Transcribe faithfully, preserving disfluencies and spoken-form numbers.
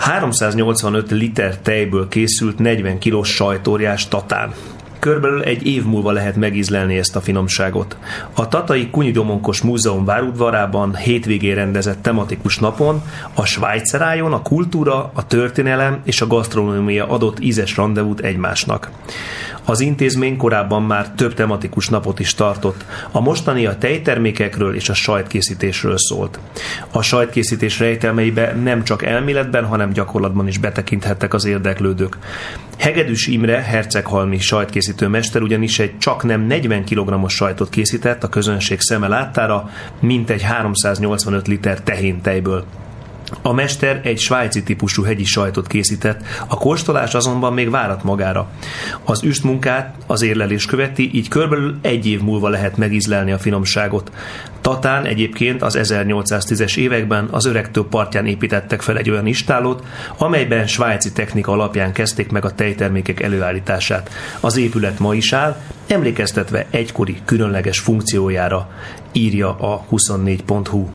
háromszáznyolcvanöt liter tejből készült negyven kilós sajtóriás Tatán. Körülbelül egy év múlva lehet megízlelni ezt a finomságot. A Tatai Kunyidomonkos Múzeum várudvarában hétvégén rendezett tematikus napon a Svájcerájon a kultúra, a történelem és a gasztronómia adott ízes randevút egymásnak. Az intézmény korábban már több tematikus napot is tartott. A mostani a tejtermékekről és a sajtkészítésről szólt. A sajtkészítés rejtelmeibe nem csak elméletben, hanem gyakorlatban is betekinthettek az érdeklődők. Hegedűs Imre herceghalmi sajtkészítő mester ugyanis egy csaknem negyven kilogrammos sajtot készített a közönség szeme láttára, mintegy háromszáznyolcvanöt liter tehéntejből. A mester egy svájci típusú hegyi sajtot készített, a kóstolás azonban még várat magára. Az üstmunkát az érlelés követi, így körülbelül egy év múlva lehet megízlelni a finomságot. Tatán egyébként az ezernyolcszáztízes években az Öregtó partján építettek fel egy olyan istálót, amelyben svájci technika alapján kezdték meg a tejtermékek előállítását. Az épület ma is áll, emlékeztetve egykori különleges funkciójára, írja a huszonnégy pont hu.